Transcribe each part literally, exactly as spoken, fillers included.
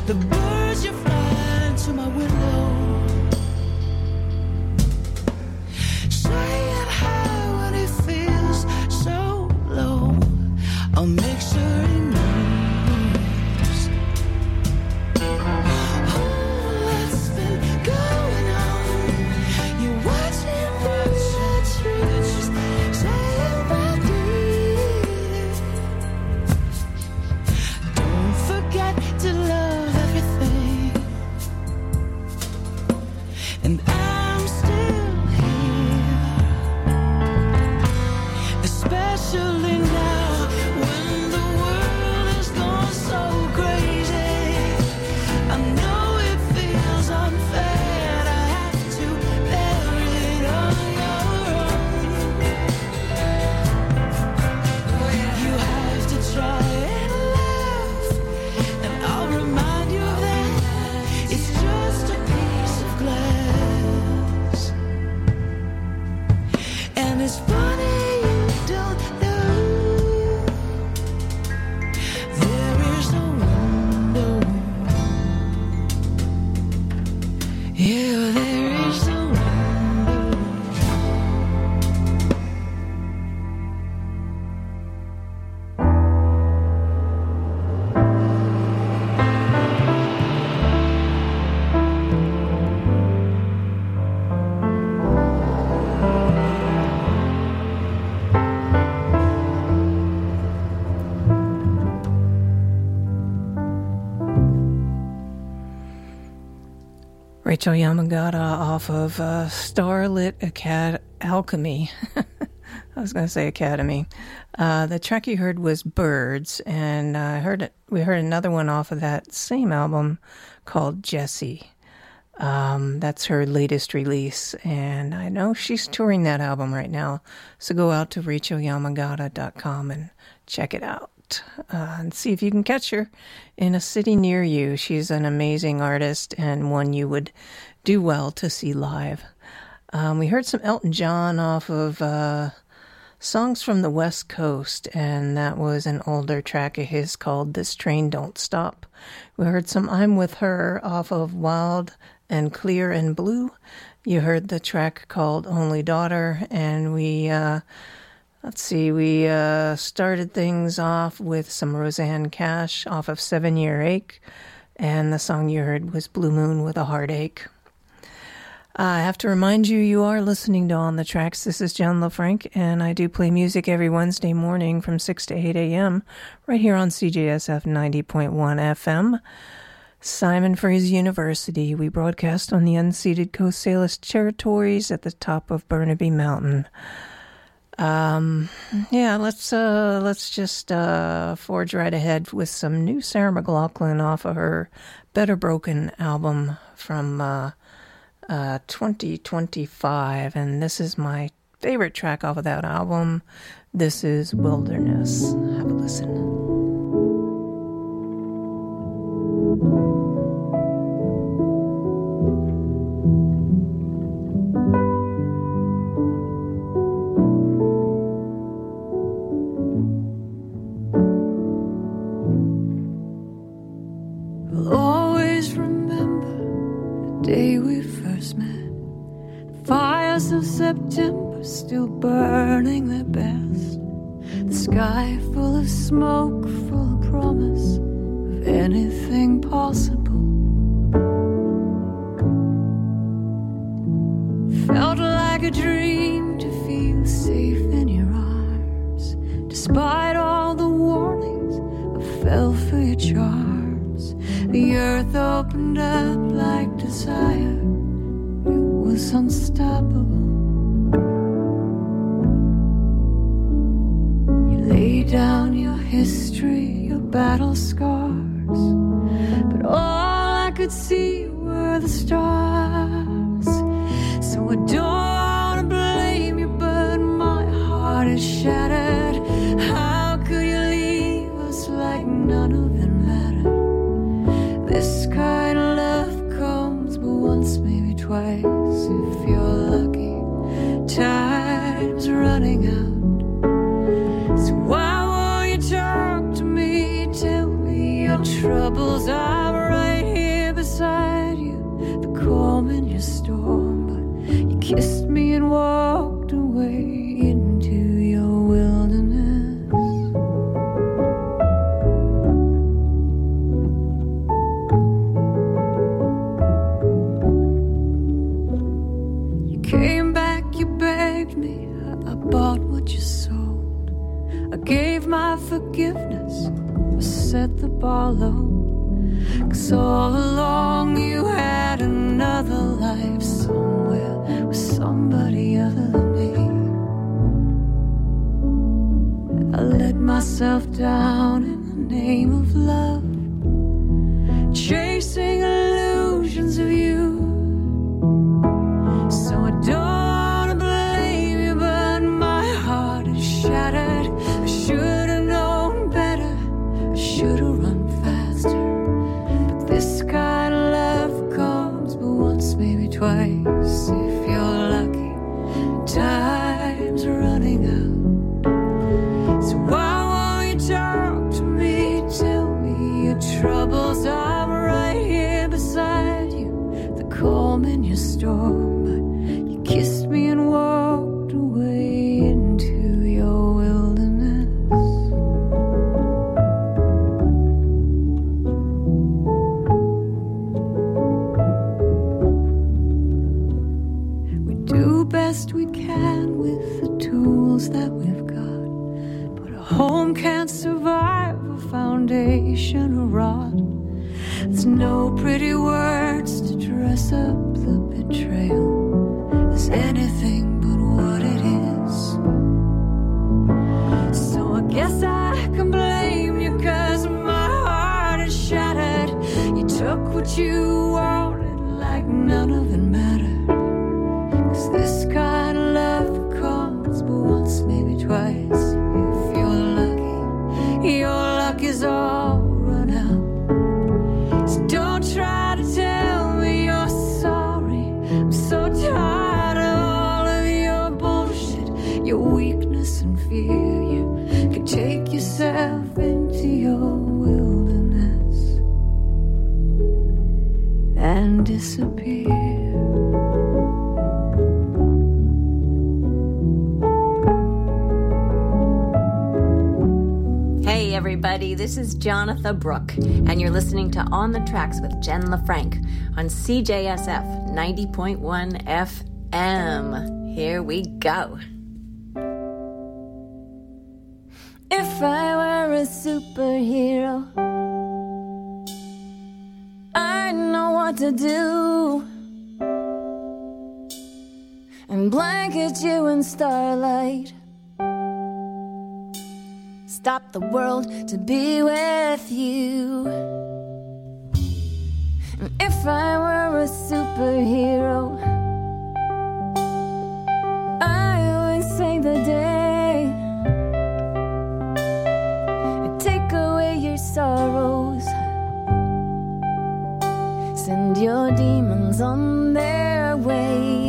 the birds you fly into my window. Saying hi when it feels so low. I'll make sure he knows. Oh, what's been going on? You're watching through the trees, saying my dear. Don't forget to love everything. And I'm still here, especially now when the world has gone so crazy. I know it feels unfair to have to bear it on your own. You have to try and laugh, and I'll remind you that it's just a piece of glass. And it's funny you don't know there is a window. Yeah, there is a window. Rachel Yamagata off of uh, Starlit Acad- Alchemy. I was going to say Academy. Uh, the track you heard was Birds, and I heard it. We heard another one off of that same album called Jessie. Um, that's her latest release, and I know she's touring that album right now. So go out to rachel yamagata dot com and check it out. Uh, and see if you can catch her in a city near you. She's an amazing artist and one you would do well to see live. Um, we heard some Elton John off of uh, Songs from the West Coast, and that was an older track of his called This Train Don't Stop. We heard some I'm With Her off of Wild and Clear and Blue. You heard the track called Only Daughter, and we... Uh, Let's see, we uh, started things off with some Roseanne Cash off of Seven Year Ache, and the song you heard was Blue Moon with a Heartache. Uh, I have to remind you, you are listening to On the Tracks. This is Jen LaFranc, and I do play music every Wednesday morning from six to eight a.m. right here on C J S F ninety point one F M. Simon Fraser University. We broadcast on the unceded Coast Salish territories at the top of Burnaby Mountain. Um, yeah, let's, uh, let's just, uh, forge right ahead with some new Sarah McLachlan off of her Better Broken album from, uh, uh, twenty twenty-five. And this is my favorite track off of that album. This is Wilderness. Have a listen. Always remember the day we first met. The fires of September still burning their best. The sky full of smoke, full of promise of anything possible. Felt like a dream to feel safe in your arms. Despite all the warnings, I fell for your charms. The earth opened up like desire. It was unstoppable. You lay down your history, your battle scars, but all I could see were the stars. So I don't wanna blame you, but my heart is shattered. How could you leave us like none of it mattered? This kind of love comes but once, maybe twice, if you're lucky. Time's running out. So why won't you talk to me? Tell me your troubles, I'm right in your storm, but you kissed me and walked away into your wilderness. You came back, you begged me, I, I bought what you sold. I gave my forgiveness, I set the bar low. 'Cause all along you had another life somewhere with somebody other than me. I let myself down in the name of love, chasing illusions of you. So I don't blame you, but my heart is shattered. I should have known better, I should have run faster. This kind of love comes but once, maybe twice, if you're lucky. Time's running out. So why won't you talk to me? Tell me your troubles. I'm right here beside you, the calm in your storm. But you kissed me and walked away into your wilderness. Do best we can with the tools that we've got, but a home can't survive a foundation of rot. There's no pretty words to dress up the betrayal. There's anything but what it is. So I guess I can blame you, 'cause my heart is shattered. You took what you wanted like none of it mattered. This kind of love comes but once, maybe twice, if you're lucky. Your luck is all run out. So don't try to tell me you're sorry. I'm so tired of all of your bullshit, your weakness and fear. You can take yourself into your wilderness and disappear. Everybody, this is Jonatha Brooke, and you're listening to On the Tracks with Jen LaFranc on C J S F ninety point one F M. Here we go. If I were a superhero, I know what to do, and blanket you in starlight, stop the world to be with you. And if I were a superhero, I would save the day, and take away your sorrows, send your demons on their way.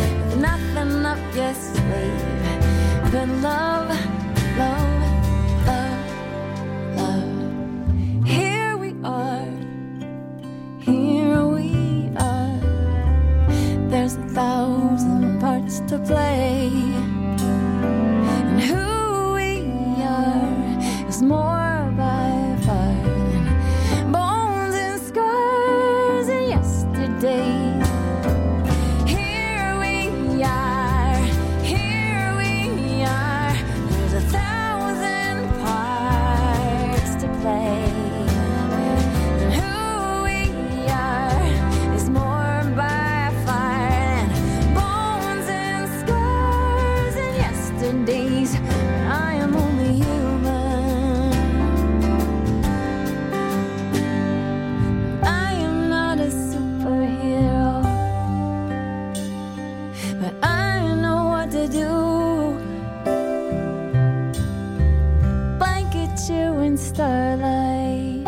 But love, love, love day. And who we are is more by far than bones and scars of yesterday. Here we are, here we are. There's a thousand parts to play. And who we are is more by far than bones and scars and yesterdays. I am only human. I am not a superhero, but I know what to do. Blanket you in starlight,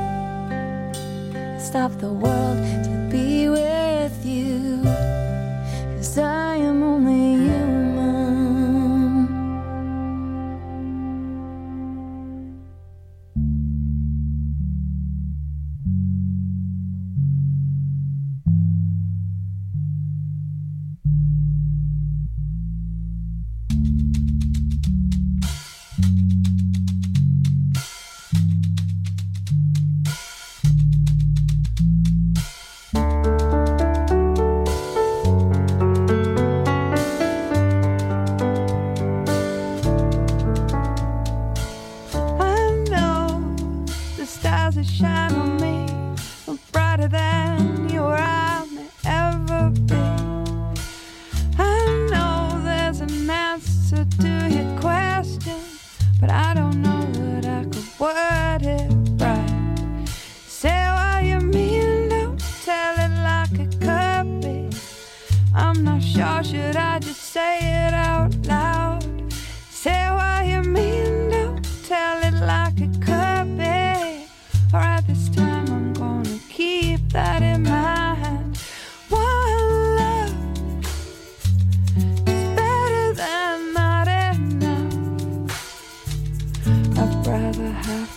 stop the world to be with you, 'cause I am only human. I know the stars that shine on me are brighter than you or I may ever be. I know there's an answer to your question, but I don't know that I could word it right. Say what you mean, don't tell it like it could be. I'm not sure, should I just say it out loud? Say what you mean, don't tell it like it could be. Alright, this time I'm gonna keep that in mind. One love is better than not enough. I'd rather have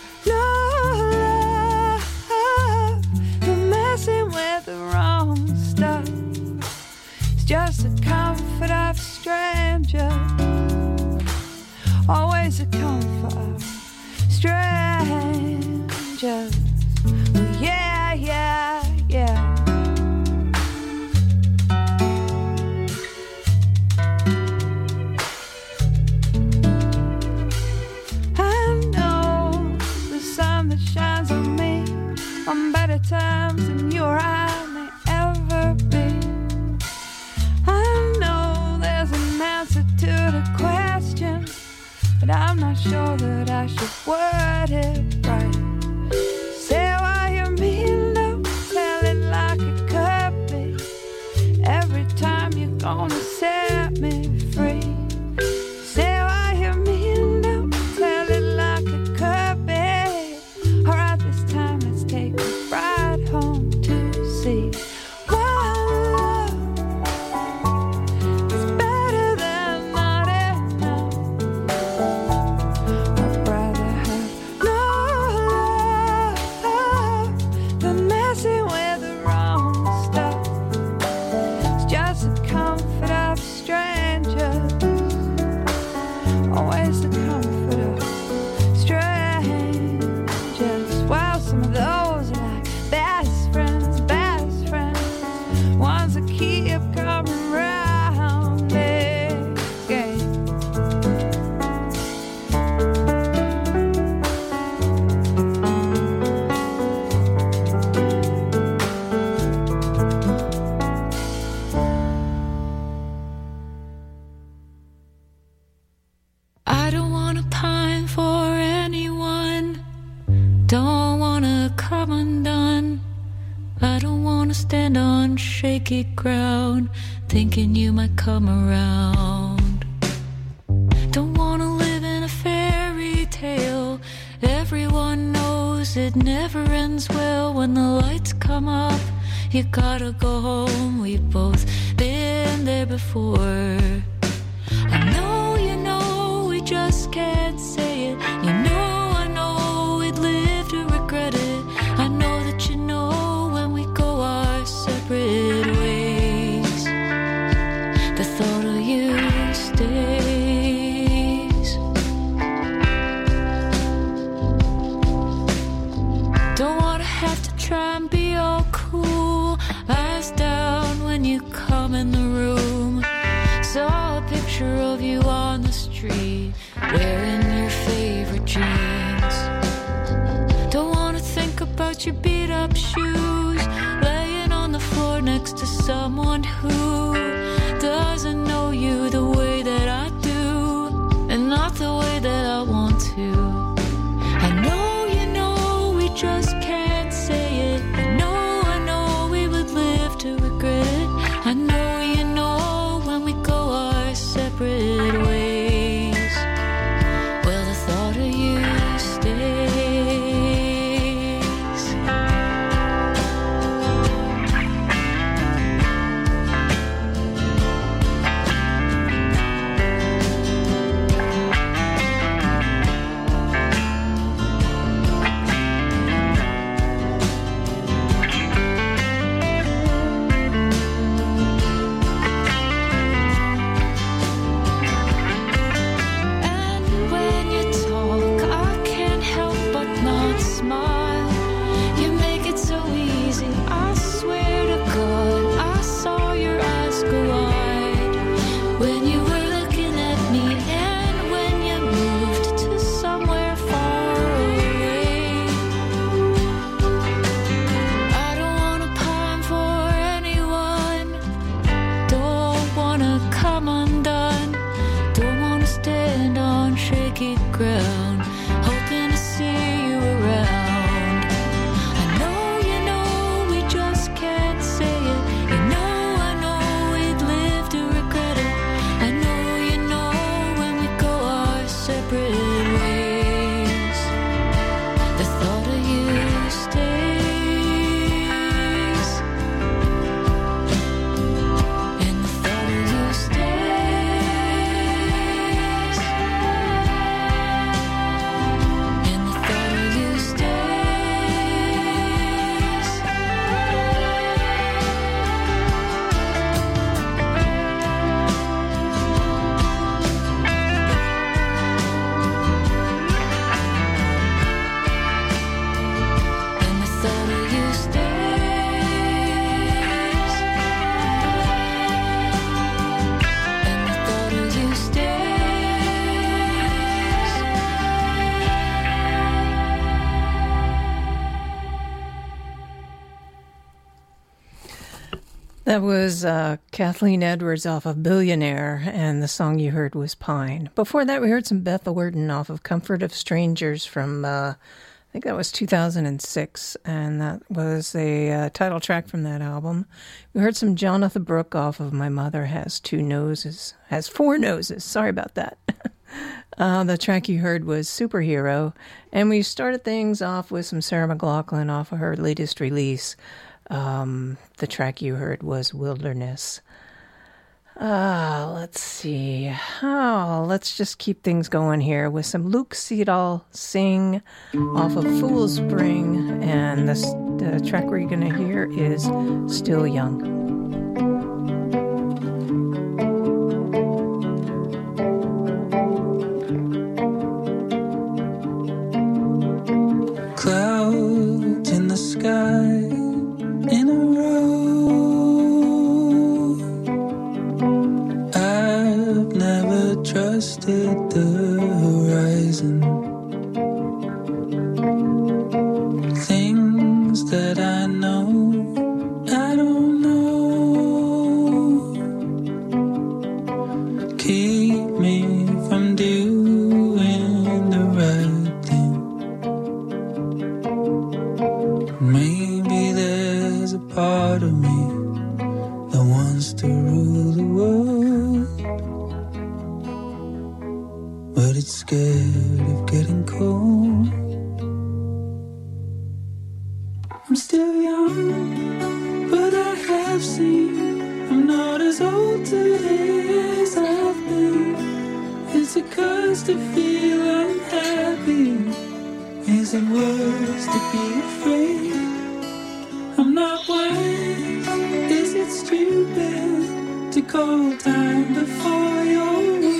no love than messing with the wrong stuff. It's just the comfort of strangers, always a comfort of strangers. Oh, yeah, yeah, yeah. I know the sun that shines on me on better times than you or I may ever be. I know there's an answer to the question, but I'm not sure that I should word it right. Say what you mean, don't tell it like it could be. Every time you're gonna set me free. Say what you mean, don't tell it like it could be. Alright, this time let's take a ride home to see. One love is better than not enough. I'd rather have no love than messing with the wrong stuff. It's just the comfort of strangers, always the comfort of strangers. Well, some of those are like best friends, best friends, ones that keep coming round again. I don't wanna pine for anyone, don't wanna come undone. I don't wanna stand on shaky ground, thinking you might come around. Don't wanna live in a fairy tale, everyone knows it never ends well. When the lights come up, you gotta go home. We've both been there before. I know you know we just can't say it. You know I know we'd live to regret it. I know that you know when we go our separate ways. The thought of you stays. Don't wanna have to try and be all cool. Eyes down when you come in the room. Saw a picture of you on the street, wearing your favorite jeans. Don't wanna think about your beat up shoes, laying on the floor next to someone who doesn't know you the way that I do, and not the way that I want to. I know you know we just can't say it. I know, I know we would live to regret it. I know you know when we go our separate ways. Well, the thought of you stays. Ground, hoping to see you around. I know you know we just can't say it. You know I know we'd live to regret it. I know you know when we go our separate ways. The thought of you stays, and the thought of you stays. That was uh, Kathleen Edwards off of Billionaire, and the song you heard was Pine. Before that, we heard some Bethel Worden off of Comfort of Strangers from, uh, I think that was two thousand six, and that was a uh, title track from that album. We heard some Jonathan Brooke off of My Mother Has Two Noses, has Four Noses, sorry about that. uh, the track you heard was Superhero, and we started things off with some Sarah McLachlan off of her latest release. Um, the track you heard was Wilderness. Uh, let's see. Oh, let's just keep things going here with some Luke Seedall Sing off of Fool's Spring. And this, the track we're going to hear is Still Young. Clouds in the sky in a row. I've never trusted the horizon. Things that I know, I don't know. Keep me from doing the right thing. Maybe there's a part of me that wants to rule the world, but it's scared of getting cold. I'm still young, but I have seen I'm not as old today as I've been. It's a curse to feel unhappy. Is it worse to be afraid? I'm not wise. Is it stupid to call time before you're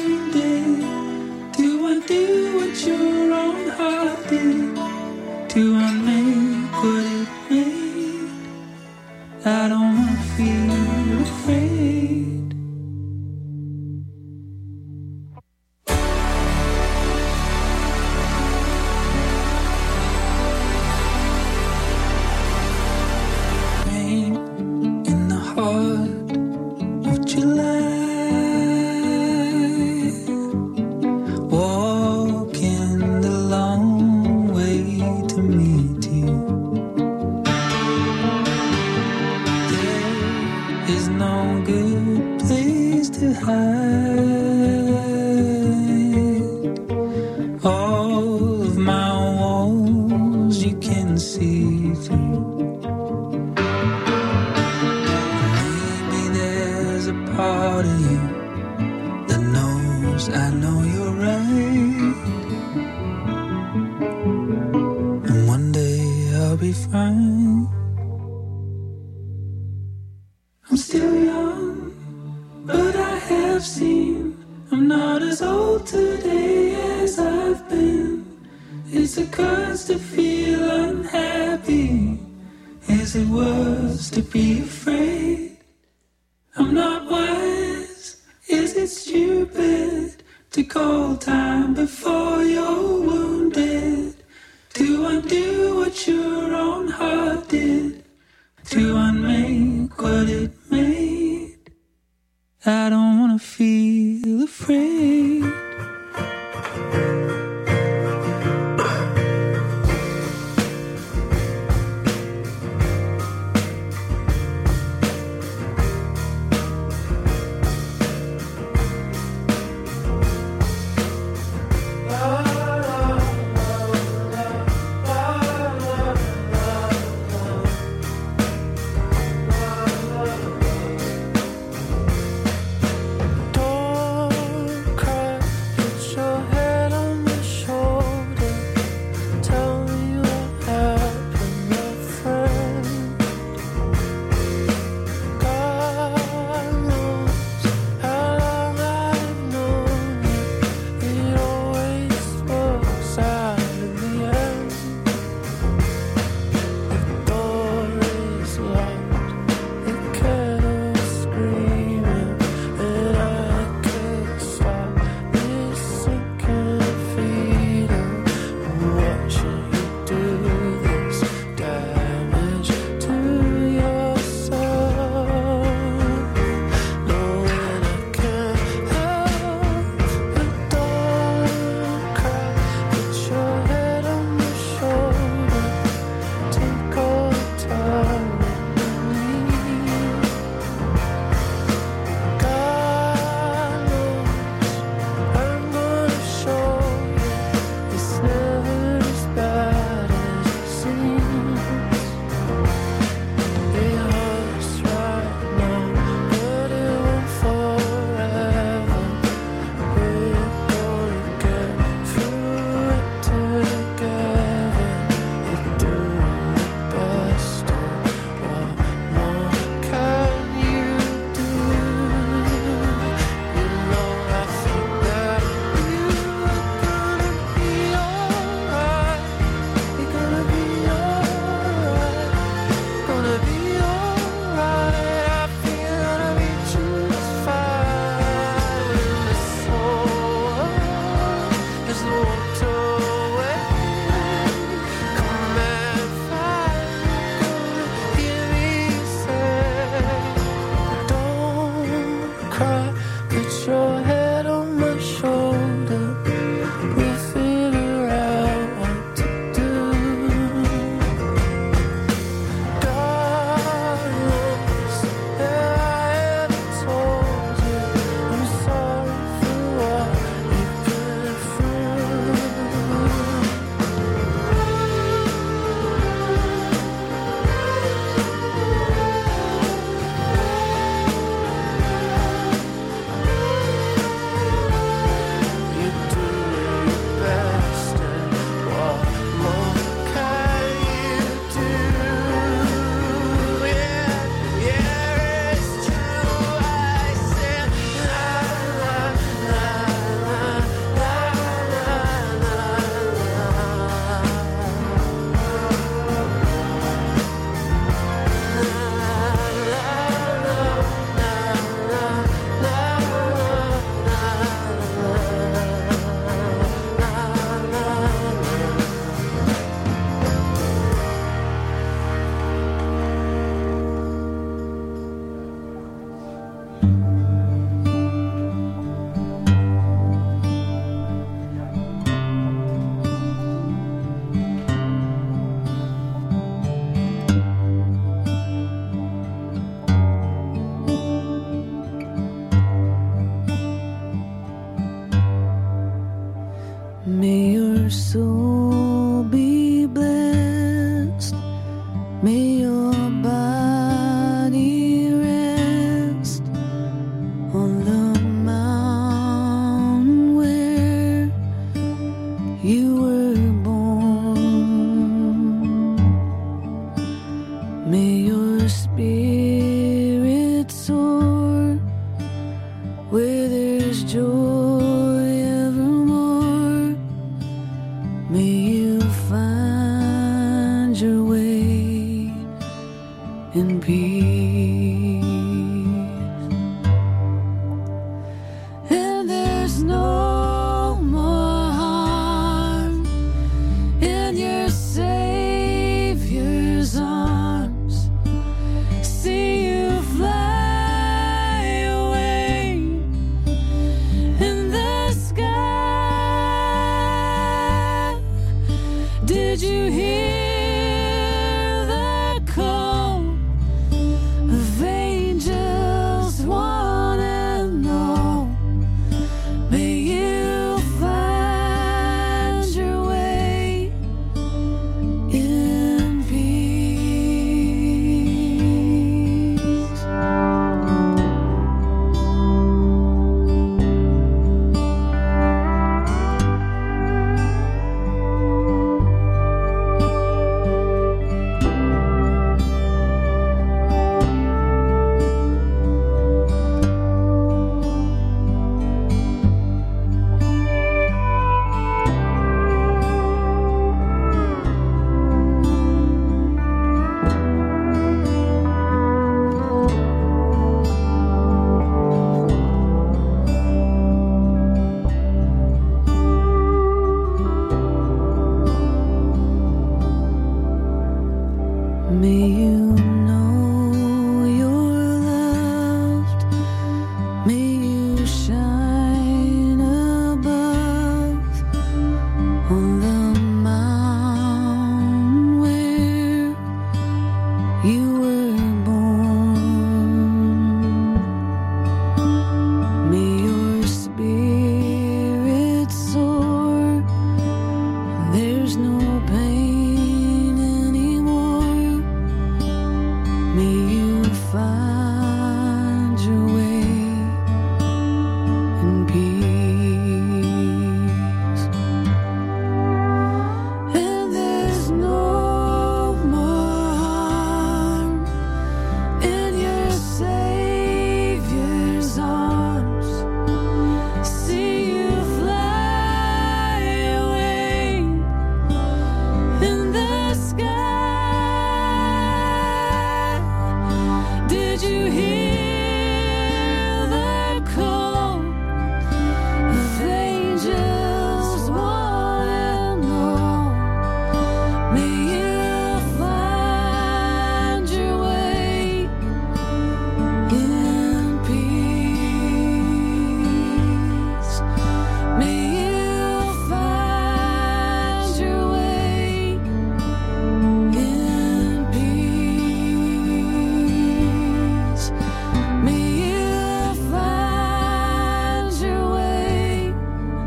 knows, I know you're right. And one day I'll be fine. I'm still young, but I have seen I'm not as old today as I've been. It's a curse to feel unhappy as it was to be afraid. I'm not wise, is it stupid to call time before you're wounded? To undo what your own heart did, to unmake what it made. I don't wanna feel afraid. May your soul